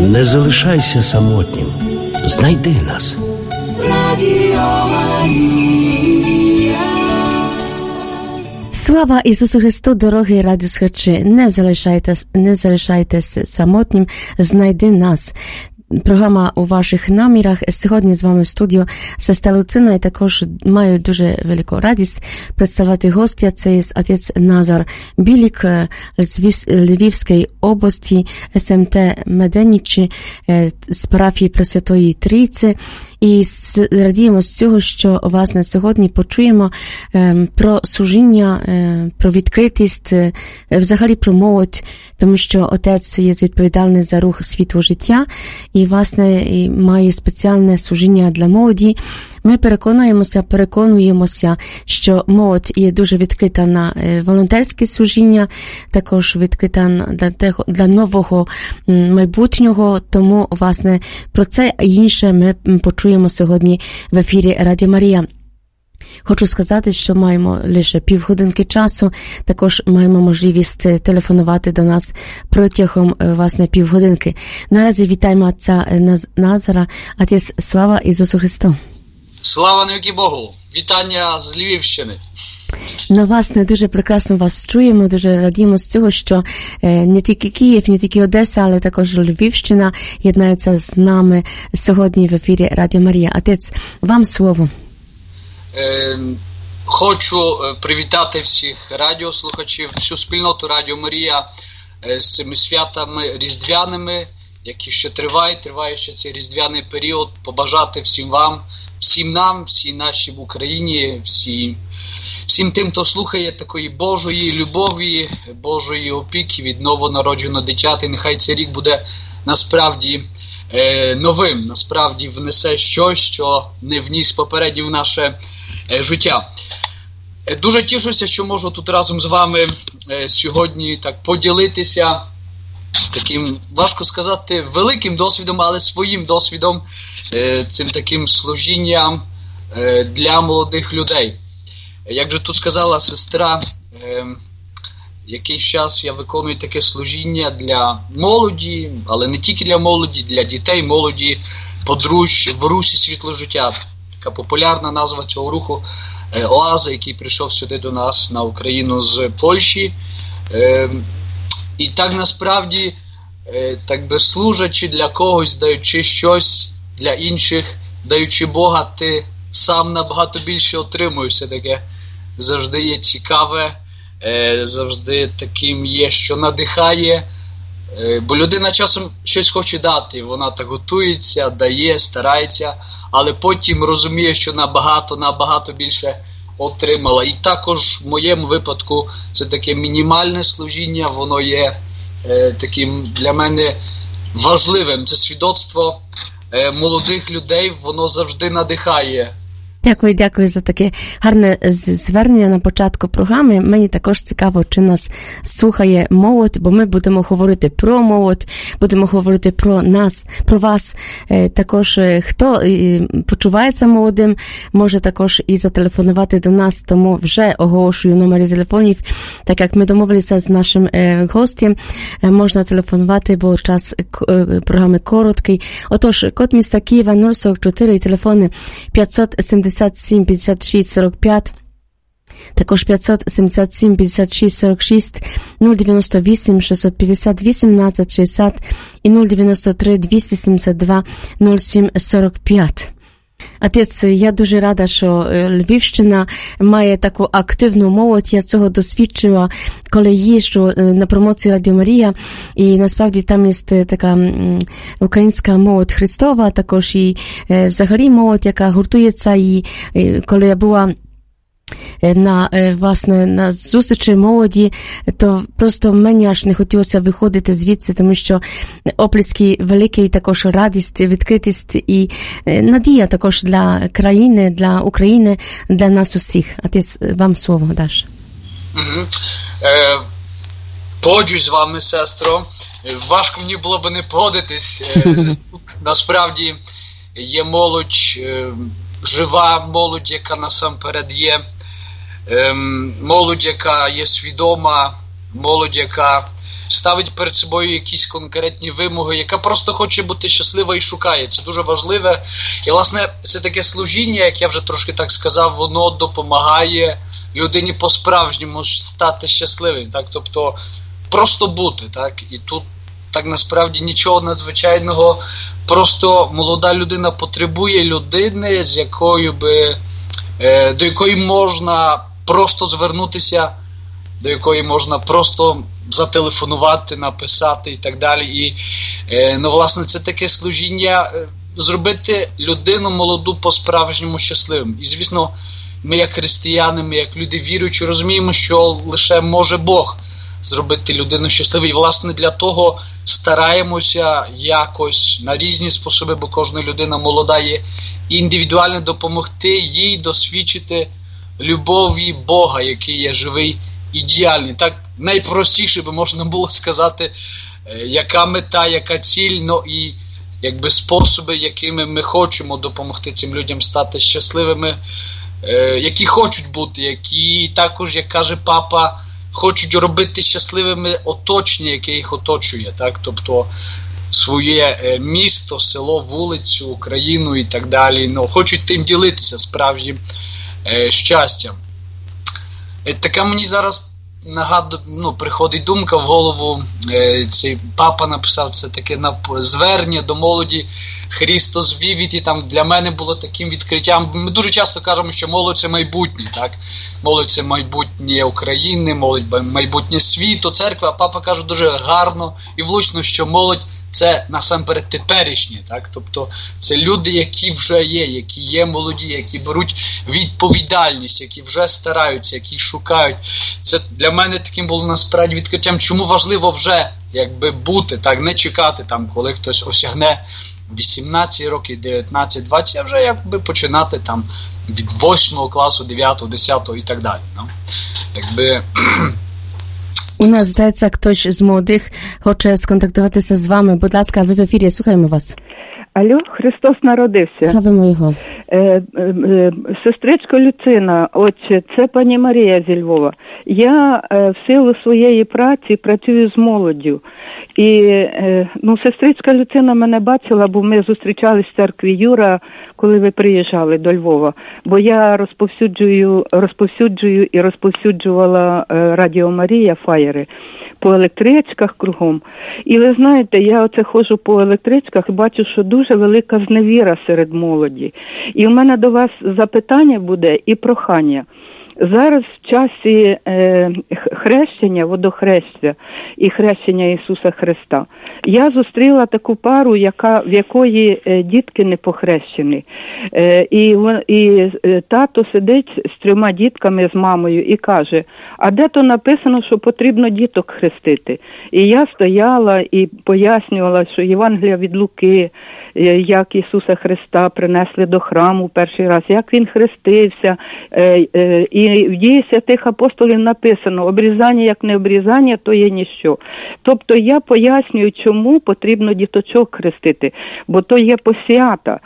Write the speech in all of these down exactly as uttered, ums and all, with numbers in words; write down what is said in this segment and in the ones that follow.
Не залишайся самотнім. Знайди нас. Радіо Марія. Слава Ісусу Христу, дорогі радіослухачі. Не залишайтесь, не залишайтесь самотнім. Знайди нас. Програма у ваших намірах. Сьогодні з вами в студію сестра Луцина, і також маю дуже велику радість представити гостя. Це є отець Назар Білік з Львівської області, ес ем те Меденичі, з парафії Пресвятої Трійці. І радіємо з цього, що вас на сьогодні почуємо е, про служіння, е, про відкритість, е, взагалі про молодь, тому що отець є відповідальний за рух світлого життя і, власне, і має спеціальне служіння для молоді. Ми переконуємося, переконуємося, що молодь є дуже відкрита на волонтерське служіння, також відкрита для, для нового майбутнього, тому, власне, про це і інше ми почуємо сьогодні в ефірі Радіо Марія. Хочу сказати, що маємо лише півгодинки часу, також маємо можливість телефонувати до нас протягом, власне, півгодинки. Наразі вітаємо отця Назара. Отець, слава Ісусу Христу! Слава навіки Богу! Вітання з Львівщини! Ну, власне, дуже прекрасно вас чуємо, дуже радіємо з цього, що е, не тільки Київ, не тільки Одеса, але також Львівщина єднається з нами сьогодні в ефірі Радіо Марія. Отець, вам слово. Е, хочу привітати всіх радіослухачів, всю спільноту Радіо Марія е, з цими святами різдвяними, які ще тривають, триває ще цей різдвяний період, побажати всім вам, всім нам, всій нашій в Україні, всім, всім тим, хто слухає такої Божої любові, Божої опіки від новонародженого дитяти. Нехай цей рік буде насправді е, новим, насправді внесе щось, що не вніс попередньо в наше е, життя. Е, дуже тішуся, що можу тут разом з вами е, сьогодні так поділитися таким, важко сказати, великим досвідом, але своїм досвідом, цим таким служінням для молодих людей. Як же тут сказала сестра, якийсь час я виконую таке служіння для молоді, але не тільки для молоді, для дітей, молоді, подружжя в русі світло життя. Така популярна назва цього руху Оаза, який прийшов сюди до нас на Україну з Польщі. І так насправді, так би служачи для когось, даючи щось для інших, даючи Бога, ти сам набагато більше отримуєш. Все таке завжди є цікаве, завжди таким є, що надихає. Бо людина часом щось хоче дати, вона так готується, дає, старається, але потім розуміє, що набагато, набагато більше отримала. І також в моєму випадку це таке мінімальне служіння, воно є е, таким для мене важливим. Це свідоцтво е, молодих людей, воно завжди надихає. Дякую, дякую за таке гарне звернення на початку програми. Мені також цікаво, чи нас слухає молодь, бо ми будемо говорити про молодь, будемо говорити про нас, про вас. Також хто почувається молодим, може також і зателефонувати до нас, тому вже оголошую номери телефонів. Так як ми домовилися з нашим гостем, можна телефонувати, бо час програми короткий. Отож, код міста Києва нуль сорок чотири і телефони п'ятсот сімдесят сім п'ятдесят шість сорок п'ять, також п'ятсот сімдесят сім п'ятдесят шість сорок шість, нуль дев'яносто вісім шістсот п'ятдесят вісімнадцять шістдесят і нуль дев'яносто три двісті сімдесят два нуль сім сорок п'ять. Отець, я дуже рада, що Львівщина має таку активну молодь. Я цього досвідчила, коли їжджу на промоцію Радіо Марія. І насправді там є така українська молодь Христова, також і взагалі молодь, яка гуртується. І коли я була на, власне, на зустрічі молоді, то просто мені аж не хотілося виходити звідси, тому що оплески великі, також радість, відкритість і надія також для країни, для України, для нас усіх. А ти вам слово даш. Угу. Е, погоджуюсь з вами, сестро. Важко мені було б не погодитись. Е, насправді є молодь, е, жива молодь, яка насамперед є. Молодь, яка є свідома, молодь, яка ставить перед собою якісь конкретні вимоги, яка просто хоче бути щаслива і шукає. Це дуже важливе. І, власне, це таке служіння, як я вже трошки так сказав, воно допомагає людині по-справжньому стати щасливим. Так? Тобто, просто бути. Так? І тут так насправді нічого надзвичайного. Просто молода людина потребує людини, з якою би, е, до якої можна просто звернутися, до якої можна просто зателефонувати, написати і так далі. І, е, ну, власне, це таке служіння, е, зробити людину молоду по-справжньому щасливим. І, звісно, ми як християни, ми як люди віруючі, розуміємо, що лише може Бог зробити людину щасливою. І, власне, для того стараємося якось на різні способи, бо кожна людина молода є, індивідуально допомогти їй досвідчити любові Бога, який є живий і діяльний. Так найпростіше би можна було сказати, яка мета, яка ціль, ну і якби способи, якими ми хочемо допомогти цим людям стати щасливими, які хочуть бути, які також, як каже папа, хочуть робити щасливими оточення, яке їх оточує. Так? Тобто своє місто, село, вулицю, країну і так далі. Ну, хочуть тим ділитися справжнім е, щастям. Е, така мені зараз нагадує, ну, приходить думка в голову, е, цей папа написав це таке звернення до молоді Христос вівіт, і там для мене було таким відкриттям. Ми дуже часто кажемо, що молодь – це майбутнє, так? Молодь – це майбутнє України, молодь – майбутнє світу, церкви. А папа каже дуже гарно і влучно, що молодь – це насамперед теперішнє, так? Тобто це люди, які вже є, які є молоді, які беруть відповідальність, які вже стараються, які шукають. Це для мене таким було насправді відкриттям, чому важливо вже якби бути, так, не чекати там, коли хтось осягне вісімнадцять років, дев'ятнадцять, двадцять, а вже якби починати там від восьмого класу, дев'ятого, десятого і так далі. Ну, якби... У нас, здається, хтось з молодих хоче сконтактуватися з вами. Будь ласка, ви в ефірі, слухаємо вас. Алло, Христос народився. Славимо його. Е, е, е, сестричко Люцина, отче, це пані Марія зі Львова. Я е, в силу своєї праці працюю з молоддю. І, е, ну, сестричка Люцина мене бачила, бо ми зустрічались в церкві Юра, коли ви приїжджали до Львова. Бо я розповсюджую, розповсюджую і розповсюджувала е, Радіо Марія, фаєри, по електричках кругом. І ви знаєте, я оце ходжу по електричках і бачу, що дуже велика зневіра серед молоді. І в мене до вас запитання буде і прохання. Зараз в часі е, хрещення, водохрещення і хрещення Ісуса Христа, я зустріла таку пару, яка, в якої е, дітки не похрещені. Е, і, і е, тато сидить з трьома дітками, з мамою, і каже, а де то написано, що потрібно діток хрестити? І я стояла і пояснювала, що Євангелія від Луки, як Ісуса Христа принесли до храму перший раз, як Він хрестився. І в дії святих апостолів написано, обрізання як не обрізання, то є ніщо. Тобто я пояснюю, чому потрібно діточок хрестити, бо то є посвята.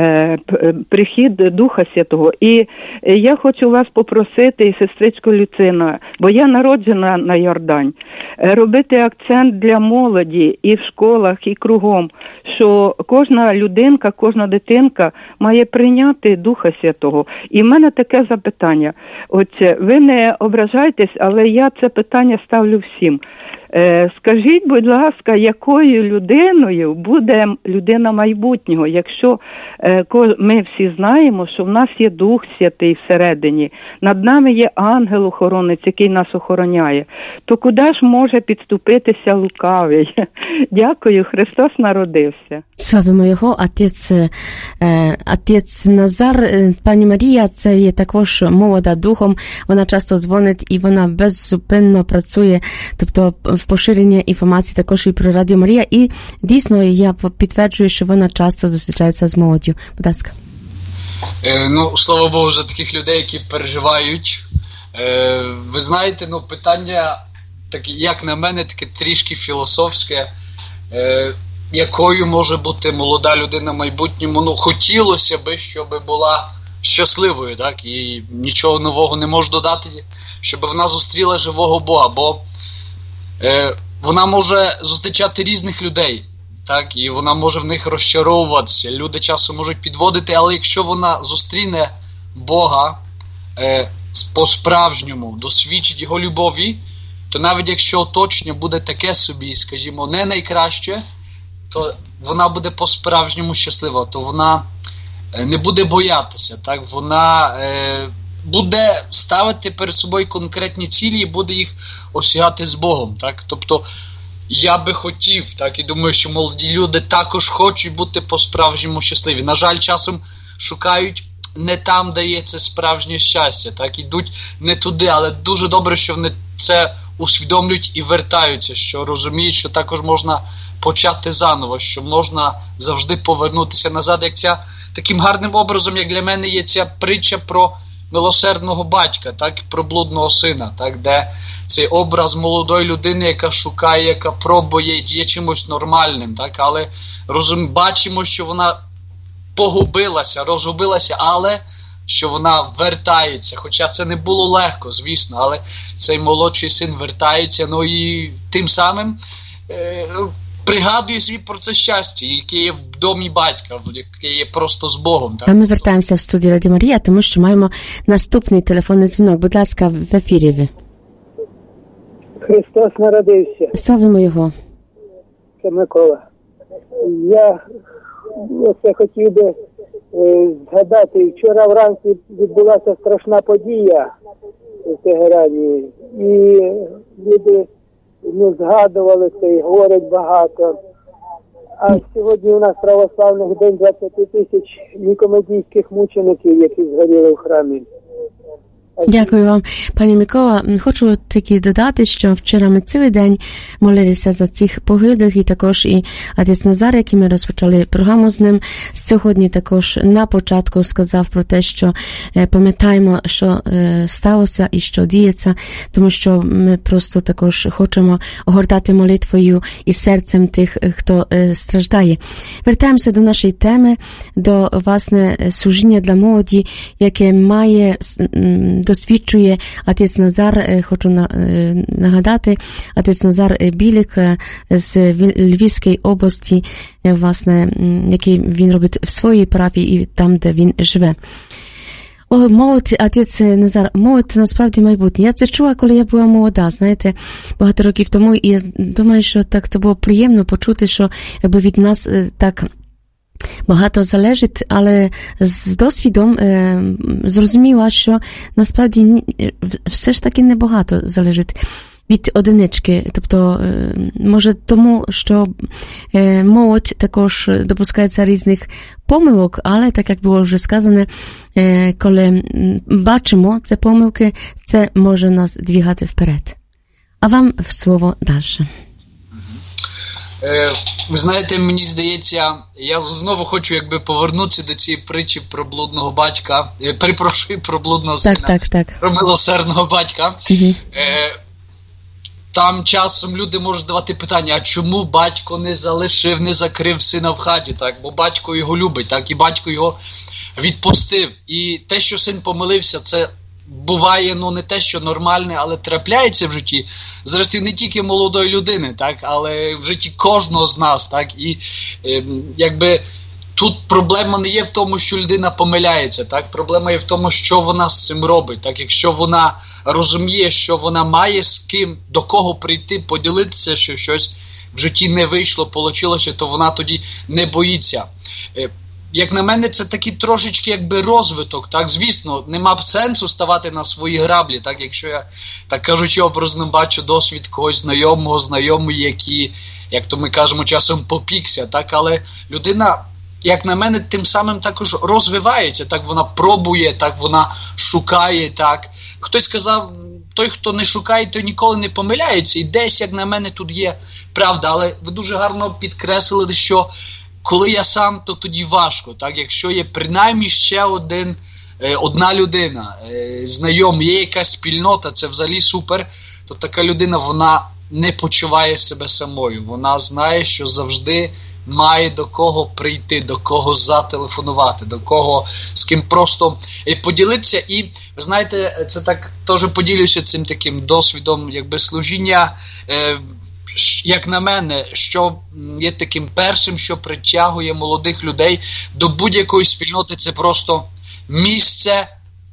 Прихід Духа Святого. І я хочу вас попросити, і сестричко Люцина, бо я народжена на Йордань, робити акцент для молоді і в школах, і кругом, що кожна людинка, кожна дитинка має прийняти Духа Святого. І в мене таке запитання. Отже, ви не ображайтесь, але я це питання ставлю всім. Скажіть, будь ласка, якою людиною буде людина майбутнього, якщо ми всі знаємо, що в нас є Дух Святий всередині, над нами є ангел-охоронець, який нас охороняє, то куди ж може підступитися лукавий? Дякую, Христос народився. Славимо його, отець, отець Назар. Пані Марія, це є також молода духом, вона часто дзвонить і вона беззупинно працює, тобто в поширенні інформації також і про Радіо Марія, і дійсно я підтверджую, що вона часто зустрічається з молоддю. Будь ласка. Е, ну, слава Богу, за таких людей, які переживають. Е, ви знаєте, ну, питання, так, як на мене, таке трішки філософське, е, якою може бути молода людина в майбутньому. Ну, хотілося би, щоб була щасливою, так, і нічого нового не можу додати, щоб вона зустріла живого Бога, бо Е, вона може зустрічати різних людей, так, і вона може в них розчаровуватися. Люди часом можуть підводити, але якщо вона зустріне Бога е, по-справжньому, досвідчить Його любові, то навіть якщо оточення буде таке собі, скажімо, не найкраще, то вона буде по-справжньому щаслива, то вона е, не буде боятися, так, вона е, буде ставити перед собою конкретні цілі і буде їх осягати з Богом, так, тобто я би хотів, так, і думаю, що молоді люди також хочуть бути по-справжньому щасливі. На жаль, часом шукають не там, де є це справжнє щастя, так, ідуть не туди, але дуже добре, що вони це усвідомлюють і вертаються, що розуміють, що також можна почати заново, що можна завжди повернутися назад, як ця, таким гарним образом, як для мене є ця притча про милосердного батька, так, про блудного сина, так, де цей образ молодої людини, яка шукає, яка пробує, є чимось нормальним, так, але розум, бачимо, що вона погубилася, розгубилася, але що вона вертається, хоча це не було легко, звісно, але цей молодший син вертається, ну і тим самим е, пригадує собі про це щастя, яке є в домі батька, яке є просто з Богом. Так? А ми вертаємося в студію Радіо Марія, тому що маємо наступний телефонний дзвінок. Будь ласка, в ефірі ви. Христос народився. Славимо Його. Це Микола. Я оце хотів би е, згадати, вчора вранці відбулася страшна подія в Тегерані. І люди не згадували це і говорять багато. А сьогодні у нас православних день двадцять тисяч нікомедійських мучеників, які згоріли в храмі. Дякую вам, пані Микола. Хочу таки додати, що вчора ми цілий день молилися за цих погиблих, і також і отець Назар, який ми розпочали програму з ним, сьогодні також на початку сказав про те, що пам'ятаємо, що сталося і що діється, тому що ми просто також хочемо огортати молитвою і серцем тих, хто страждає. Вертаємося до нашої теми, до, власне, служіння для молоді, яке має досвідчує отець Назар, хочу нагадати, отець Назар Білик з Львівської області, власне, який він робить в своїй парафії і там, де він живе. О, молодь, отець Назар, молодь насправді майбутнє. Я це чула, коли я була молода, знаєте, багато років тому, і я думаю, що так це було приємно почути, що якби від нас так багато залежить, але з досвідом е, зрозуміла, що насправді все ж таки небагато залежить від одинички. Тобто, е, може тому, що е, молодь також допускається різних помилок, але, так як було вже сказане, е, коли бачимо ці помилки, це може нас двигати вперед. А вам слово далі. Ви знаєте, мені здається, я знову хочу якби повернутися до цієї притчі про блудного батька, я перепрошую, про блудного так, сина, так, так. про милосердного батька. Угу. Там часом люди можуть давати питання, а чому батько не залишив, не закрив сина в хаті, так? Бо батько його любить, так? І батько його відпустив. І те, що син помилився, це буває, ну, не те, що нормальне, але трапляється в житті. Зрештою, не тільки молодої людини, так, але в житті кожного з нас, так, і е, якби тут проблема не є в тому, що людина помиляється, так, проблема є в тому, що вона з цим робить, так, якщо вона розуміє, що вона має з ким, до кого прийти, поділитися, що щось в житті не вийшло, получилося, то вона тоді не боїться. Е, Як на мене, це такий трошечки якби розвиток, так, звісно, нема б сенсу ставати на свої граблі, так, якщо я, так кажучи, образно бачу досвід когось знайомого, знайомої, які, як то ми кажемо, часом попікся, так, але людина, як на мене, тим самим також розвивається, так, вона пробує, так, вона шукає, так. Хтось сказав, той, хто не шукає, той ніколи не помиляється, і десь, як на мене, тут є правда, але ви дуже гарно підкреслили, що коли я сам, то тоді важко, так? Якщо є принаймні ще один, е, одна людина, е, знайом, є якась спільнота, це взагалі супер, то така людина, вона не почуває себе самою. Вона знає, що завжди має до кого прийти, до кого зателефонувати, до кого, з ким просто е, поділитися. І, ви знаєте, це так, теж поділюся цим таким досвідом, якби служіння, е, як на мене, що є таким першим, що притягує молодих людей до будь-якої спільноти, це просто місце,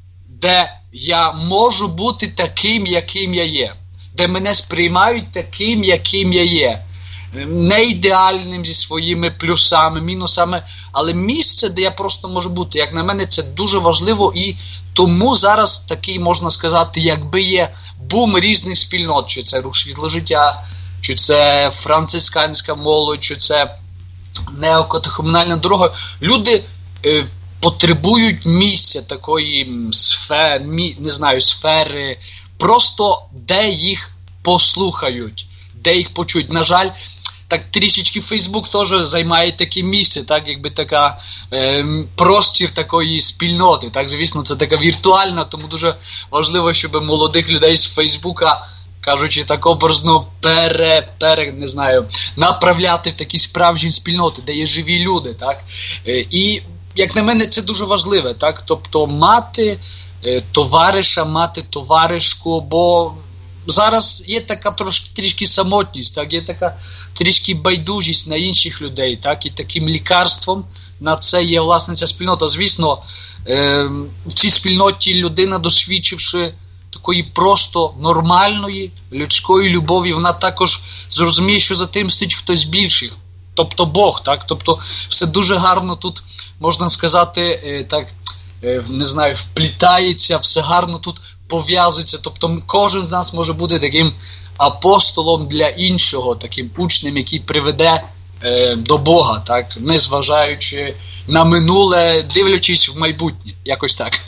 де я можу бути таким, яким я є, де мене сприймають таким, яким я є. Не ідеальним зі своїми плюсами, мінусами, але місце, де я просто можу бути. Як на мене, це дуже важливо, і тому зараз такий, можна сказати, якби є бум різних спільнот, чи це рух світло життя, чи це францисканська молодь, чи це неокатехумінальна дорога. Люди е, потребують місця такої сфери, мі, не знаю, сфери, просто де їх послухають, де їх почують. На жаль, так трішечки Фейсбук теж займає таке місце, так, якби така е, простір такої спільноти, так, звісно, це така віртуальна, тому дуже важливо, щоб молодих людей з Фейсбука, кажучи так образно, пере, пере, не знаю, направляти в такі справжні спільноти, де є живі люди, так, е, і, як на мене, це дуже важливе, так, тобто мати е, товариша, мати товаришку, бо зараз є така трошки трішки самотність, так, є така трішки байдужість на інших людей, так, і таким лікарством на це є, власне, ця спільнота. Звісно, е, в цій спільноті людина, досвідчивши такої просто нормальної людської любові, вона також зрозуміє, що за тим стоїть хтось більший, тобто Бог, так, тобто все дуже гарно тут, можна сказати, е, так, е, не знаю, вплітається, все гарно тут пов'язується, тобто кожен з нас може бути таким апостолом для іншого, таким учнем, який приведе е, до Бога, так, незважаючи на минуле, дивлячись в майбутнє, якось так.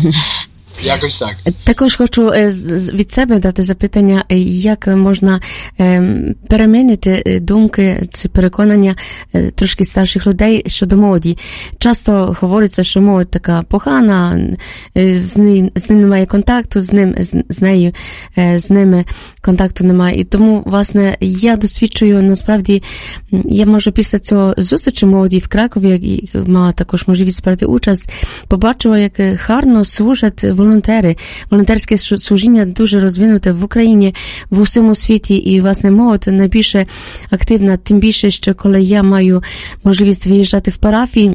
Якось так. Також хочу від себе дати запитання, як можна перемінити думки чи переконання трошки старших людей щодо молоді. Часто говориться, що молодь така погана, з ним, з ним немає контакту, з ним, з, з нею, з ними контакту немає. І тому, власне, я досвідчую, насправді, я можу після цього зустрічі молоді в Кракові, і мала також можливість брати участь, побачила, як гарно служать волонтери. Волонтерське служіння дуже розвинуте в Україні, в усьому світі, і, власне, молодь найбільше активна, тим більше, що коли я маю можливість виїжджати в парафії,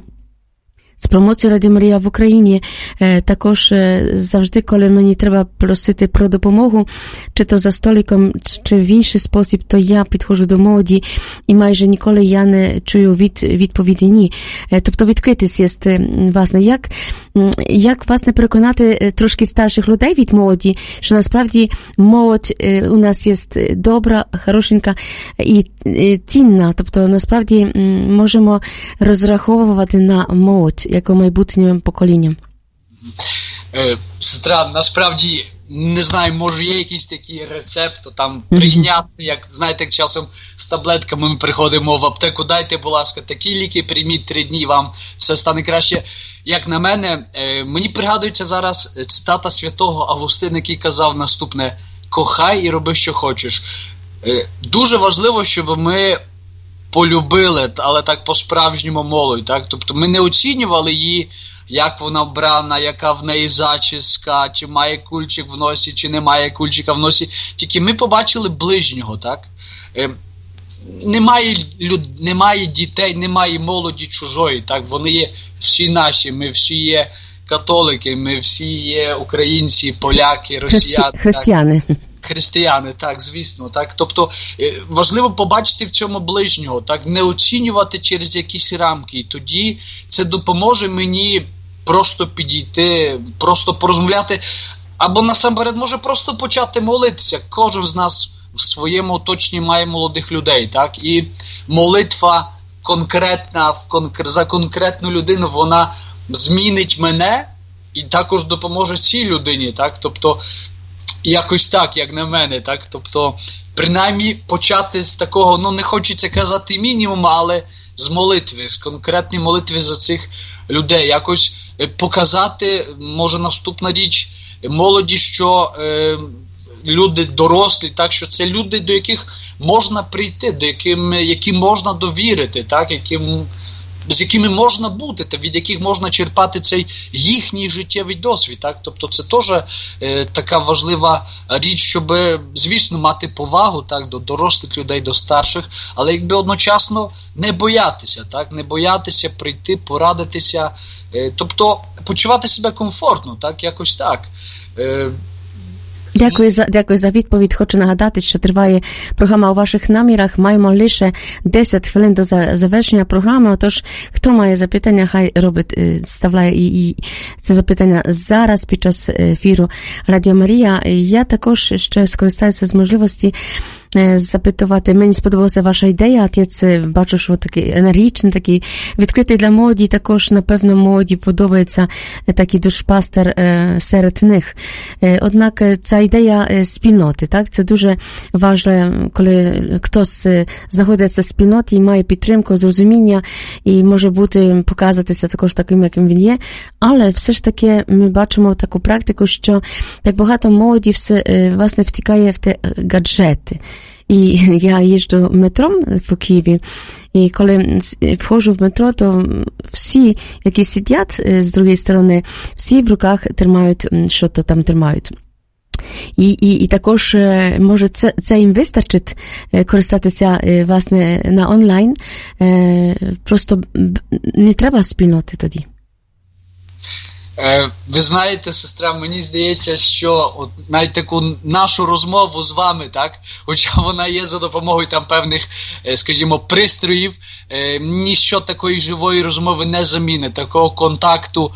з промоції Радіо Марія в Україні, також завжди, коли мені треба просити про допомогу, чи то за столиком, чи в інший спосіб, то я підходжу до молоді і майже ніколи я не чую від, відповіді ні. Тобто відкритість є, власне, як, як, власне, переконати трошки старших людей від молоді, що насправді молодь у нас є добра, хорошенька і цінна. Тобто, насправді, можемо розраховувати на молодь, як майбутнім поколінням. Е, сестра, насправді, не знаю, може є якийсь такий рецепт, то там прийнятний, як, знаєте, як часом з таблетками ми приходимо в аптеку, дайте, будь ласка, такі ліки, прийміть три дні, вам все стане краще. Як на мене, е, мені пригадується зараз цитата святого Августина, який казав наступне: кохай і роби, що хочеш. Е, дуже важливо, щоб ми полюбили, але так по-справжньому молодь, так? Тобто ми не оцінювали її, як вона вбрана, яка в неї зачіска, чи має кульчик в носі, чи не має кульчика в носі. Тільки ми побачили ближнього, так? Е, немає, люд, немає дітей, немає молоді чужої, так? Вони є всі наші, ми всі є католики, ми всі є українці, поляки, росіяни. Христи, християни. Так? Християни, так, звісно, так. Тобто важливо побачити в цьому ближнього, так, не оцінювати через якісь рамки. І тоді це допоможе мені просто підійти, просто порозмовляти, або насамперед може просто почати молитися. Кожен з нас в своєму оточенні має молодих людей, так, і молитва конкретна в конкр... за конкретну людину, вона змінить мене і також допоможе цій людині, так, тобто якось так, як на мене, так, тобто принаймні почати з такого, ну не хочеться казати мінімум, але з молитви, з конкретної молитви за цих людей, якось показати, може наступна річ, молоді, що е, люди дорослі, так, що це люди, до яких можна прийти, до яким, яким можна довірити, так, яким з якими можна бути, та від яких можна черпати цей їхній життєвий досвід. Так? Тобто це теж е, така важлива річ, щоб, звісно, мати повагу, так, до дорослих людей, до старших, але якби одночасно не боятися, так? Не боятися прийти, порадитися, е, тобто почувати себе комфортно, так? Якось так. Е, Дякую за, дякую за відповідь. Хочу нагадати, що триває програма «У ваших намірах». Маємо лише десять хвилин до завершення програми. Отож, хто має запитання, хай робить, ставляє і, і це запитання зараз під час ефіру Радіо Марія. Я також ще скористаюся з можливості запитувати. Мені сподобалася ваша ідея. Отець, бачу, що такий енергічний, такий відкритий для молоді. Також, напевно, молоді подобається такий душпастер серед них. Однак ця ідея спільноти, так? Це дуже важливо, коли хтось знаходиться в спільноті і має підтримку, зрозуміння і може бути, показатися також таким, яким він є. Але все ж таки ми бачимо таку практику, що так багато молоді все, власне, втікає в те гаджети. І я їжджу метром в Києві, і коли входжу в метро, то всі, які сидять з другої сторони, всі в руках тримають, що то там тримають. І, і, і також, може, це, це їм вистачить користатися, власне, на онлайн. Просто не треба спільноти тоді. Ви знаєте, сестра, мені здається, що от навіть таку нашу розмову з вами, так, хоча вона є за допомогою там певних, скажімо, пристроїв, ніщо такої живої розмови не замінить, такого контакту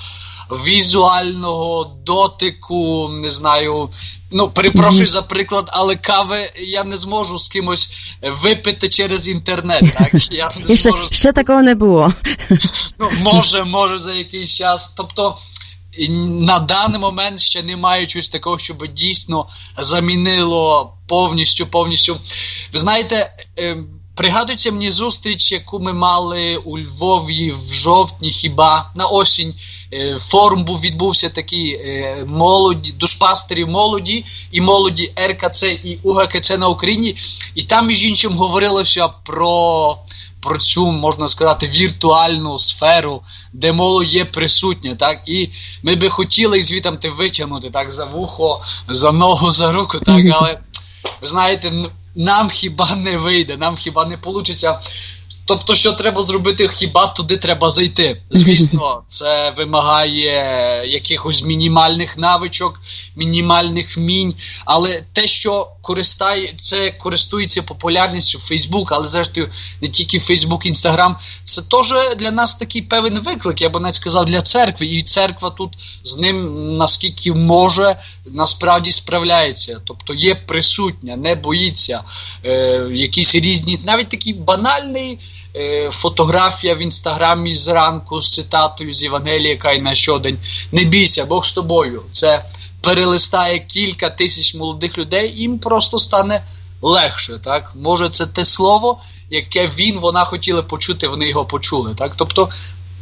візуального, дотику, не знаю, ну, перепрошую за приклад, але кави я не зможу з кимось випити через інтернет, так? Я не ще, зможу... ще такого не було. Ну, може, може за якийсь час, тобто на даний момент ще немає чогось такого, щоб дійсно замінило повністю, повністю. Ви знаєте, пригадується мені зустріч, яку ми мали у Львові в жовтні, хіба, на осінь. Форум був, відбувся такий молоді, душпастерів молоді і молоді Р К Ц і У Г К Ц на Україні. І там, між іншим, говорилося про, про цю, можна сказати, віртуальну сферу, де молодь є присутня, так? І ми би хотіли звідти витягнути, так, за вухо, за ногу, за руку, так, але, ви знаєте, нам хіба не вийде, нам хіба не вийде. Тобто, що треба зробити, хіба туди треба зайти. Звісно, це вимагає якихось мінімальних навичок, мінімальних вмінь, але те, що користає, це користується популярністю Фейсбук, але зрештою не тільки Фейсбук, Інстаграм, це теж для нас такий певний виклик, я б навіть сказав, для церкви, і церква тут з ним, наскільки може, насправді справляється, тобто є присутня, не боїться, е, якісь різні, навіть такий банальний фотографія в інстаграмі зранку з цитатою з Євангелія Каїна щодень. Не бійся, Бог з тобою. Це перелистає кілька тисяч молодих людей, їм просто стане легше. Так? Може, це те слово, яке він, вона хотіли почути, вони його почули. Так? Тобто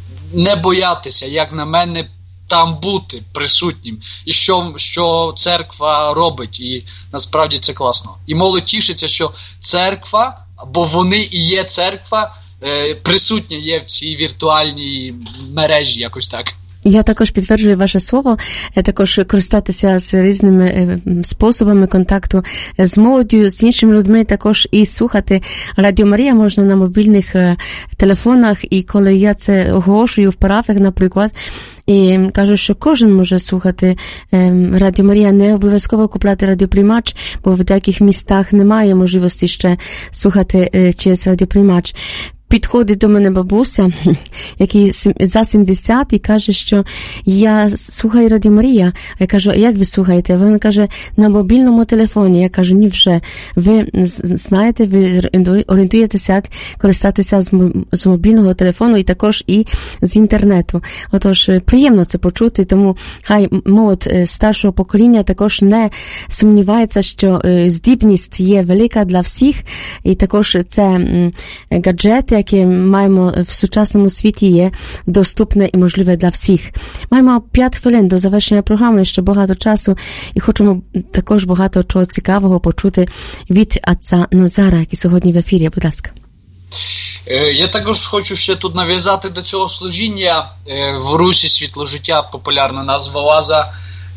не боятися, як на мене, там бути присутнім. І що, що церква робить. І насправді це класно. І молодь тішиться, що церква, бо вони і є церква, присутня є в цій віртуальній мережі, якось так. Я також підтверджую ваше слово, також користатися з різними способами контакту з молоддю, з іншими людьми, також і слухати Радіо Марія можна на мобільних телефонах, і коли я це оголошую в парафіях, наприклад, і кажу, що кожен може слухати Радіо Марія, не обов'язково купляти радіоприймач, бо в деяких містах немає можливості ще слухати через радіоприймач. Підходить до мене бабуся, який за сімдесят, і каже, що я слухаю Радіо Марія. Я кажу, як ви слухаєте? Вона каже, на мобільному телефоні. Я кажу, ні, вже. Ви знаєте, ви орієнтуєтеся, як користатися з мобільного телефону і також і з інтернету. Отож, приємно це почути, тому хай молодь старшого покоління також не сумнівається, що здібність є велика для всіх, і також це гаджети, яке маємо в сучасному світі, є доступне і можливе для всіх. Маємо п'ять хвилин до завершення програми, ще багато часу, і хочемо також багато чого цікавого почути від отця Назара, який сьогодні в ефірі. Будь ласка. Я також хочу ще тут нав'язати до цього служіння. В Русі «Світло життя» популярна назва ОАЗа.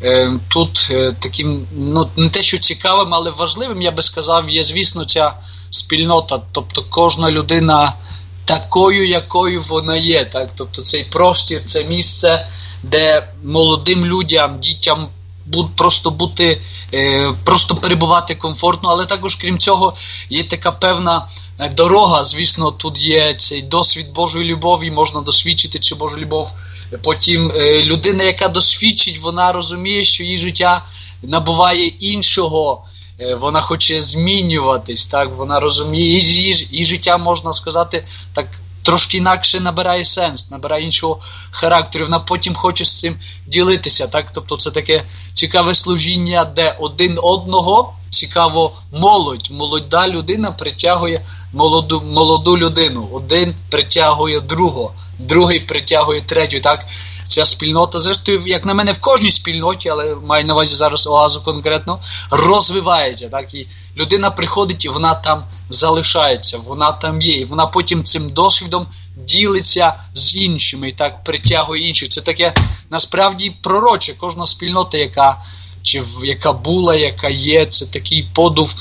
Тут таким, ну, не те, що цікавим, але важливим, я би сказав, є, звісно, ця спільнота. Тобто кожна людина такою, якою вона є. Так? Тобто цей простір, це місце, де молодим людям, дітям просто бути, просто перебувати комфортно, але також, крім цього, є така певна дорога. Звісно, тут є цей досвід Божої любові, можна досвідчити цю Божу любов. Потім людина, яка досвідчить, вона розуміє, що її життя набуває іншого, вона хоче змінюватись, так? Вона розуміє, її, її життя, можна сказати, так трошки інакше набирає сенс, набирає іншого характеру, вона потім хоче з цим ділитися, так? Тобто це таке цікаве служіння, де один одного, цікаво, молодь, молода людина притягує молоду, молоду людину, один притягує другого, другий притягує третю, так? Ця спільнота, зрештою, як на мене, в кожній спільноті, але маю на увазі зараз ОАЗу конкретно, розвивається, так? І людина приходить, і вона там залишається, вона там є, і вона потім цим досвідом ділиться з іншими, і так притягує інших. Це таке, насправді, пророче. Кожна спільнота, яка, чи, яка була, яка є, це такий подув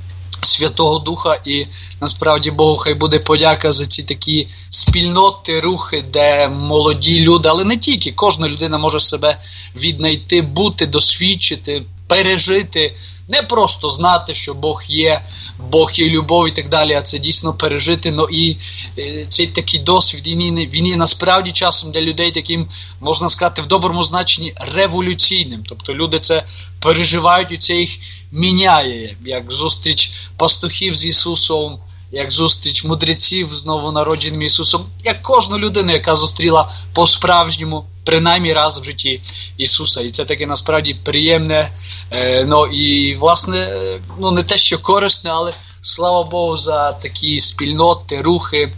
Святого Духа, і насправді Богу хай буде подяка за ці такі спільноти, рухи, де молоді люди, але не тільки, кожна людина може себе віднайти, бути, досвідчити, пережити, не просто знати, що Бог є, Бог є любов і так далі, а це дійсно пережити. Ну і е, цей такий досвід, він, він є насправді часом для людей таким, можна сказати, в доброму значенні революційним. Тобто люди це переживають, і це їх міняє, як зустріч пастухів з Ісусом, як зустріч мудреців з новонародженим Ісусом, як кожну людину, яка зустріла по-справжньому, принаймні раз в житті Ісуса. І це таке насправді приємне, е, ну і власне, ну не те, що корисне, але слава Богу за такі спільноти, рухи,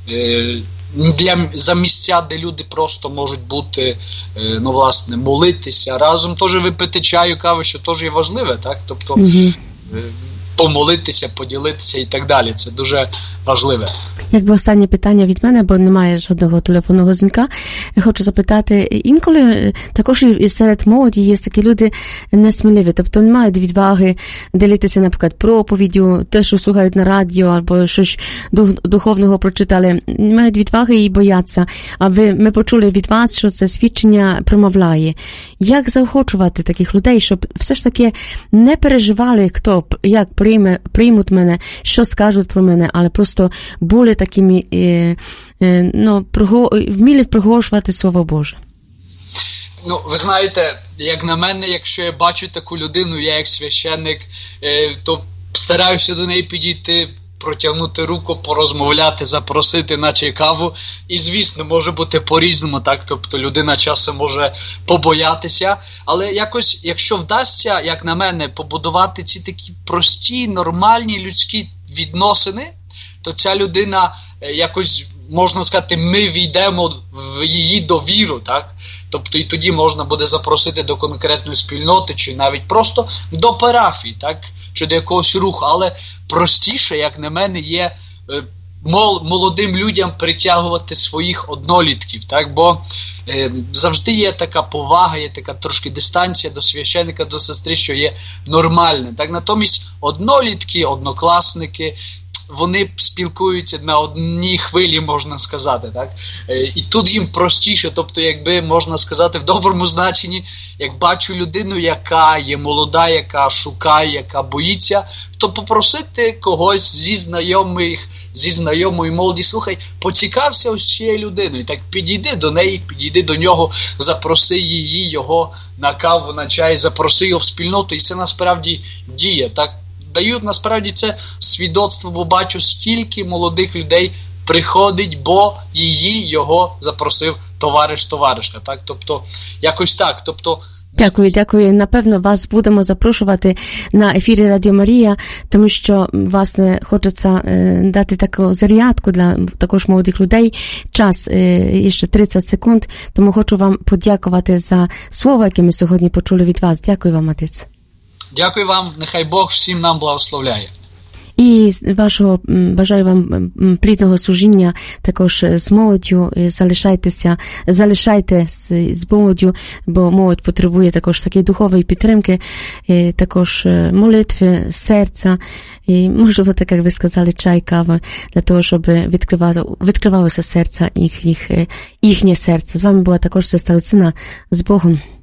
е, для, за місця, де люди просто можуть бути, е, ну власне, молитися, разом теж випити чаю, кави, що теж є важливе, так? Тобто mm-hmm. е, помолитися, поділитися і так далі. Це дуже важливе. Якби останнє питання від мене, бо немає жодного телефонного дзвінка. Хочу запитати, інколи також і серед молоді є такі люди несміливі, тобто не мають відваги ділитися, наприклад, проповіддю, те, що слухають на радіо, або щось духовного прочитали, не мають відваги і бояться. А ви, ми почули від вас, що це свідчення промовляє. Як заохочувати таких людей, щоб все ж таки не переживали, хто, як прийме, приймуть мене, що скажуть про мене, але просто були такими, е, е, ну, вміли проголошувати Слово Боже? Ну, ви знаєте, як на мене, якщо я бачу таку людину, я як священник, е, то стараюся до неї підійти, протягнути руку, порозмовляти, запросити на чай, каву. І, звісно, може бути по-різному, так? Тобто людина часом може побоятися. Але якось, якщо вдасться, як на мене, побудувати ці такі прості, нормальні людські відносини, то ця людина якось, можна сказати, ми війдемо в її довіру, так? Тобто і тоді можна буде запросити до конкретної спільноти, чи навіть просто до парафії, так? Чи до якогось руху. Але простіше, як на мене, є мол, молодим людям притягувати своїх однолітків, так? Бо е, завжди є така повага, є така трошки дистанція до священника, до сестри, що є нормальне. Так? Натомість однолітки, однокласники, вони спілкуються на одній хвилі, можна сказати, так? І тут їм простіше, тобто, якби, можна сказати, в доброму значенні, як бачу людину, яка є молода, яка шукає, яка боїться, то попросити когось зі знайомих, зі знайомої молоді, слухай, поцікався ось цією людиною, так підійди до неї, підійди до нього, запроси її, його на каву, на чай, запроси його в спільноту, і це насправді діє, так? Дають насправді це свідоцтво, бо бачу, стільки молодих людей приходить, бо її, його запросив товариш-товаришка. Так? Тобто, якось так. Тобто, Дякую, дякую. Напевно, вас будемо запрошувати на ефірі Радіо Марія, тому що, власне, хочеться е, дати таку зарядку для також молодих людей. Час е, ще тридцять секунд, тому хочу вам подякувати за слово, яке ми сьогодні почули від вас. Дякую вам, отець. Дякую вам, нехай Бог всім нам благословляє. І вашого, бажаю вам плідного служіння також з молоддю. Залишайтеся, залишайте з, з молоддю, бо молодь потребує також такої духової підтримки, також молитви, серця, і, можливо, так як ви сказали, чай, кава, для того, щоб відкривало, відкривалося серця їхніх, їхнє серце. З вами була також сестра Люцина. З Богом.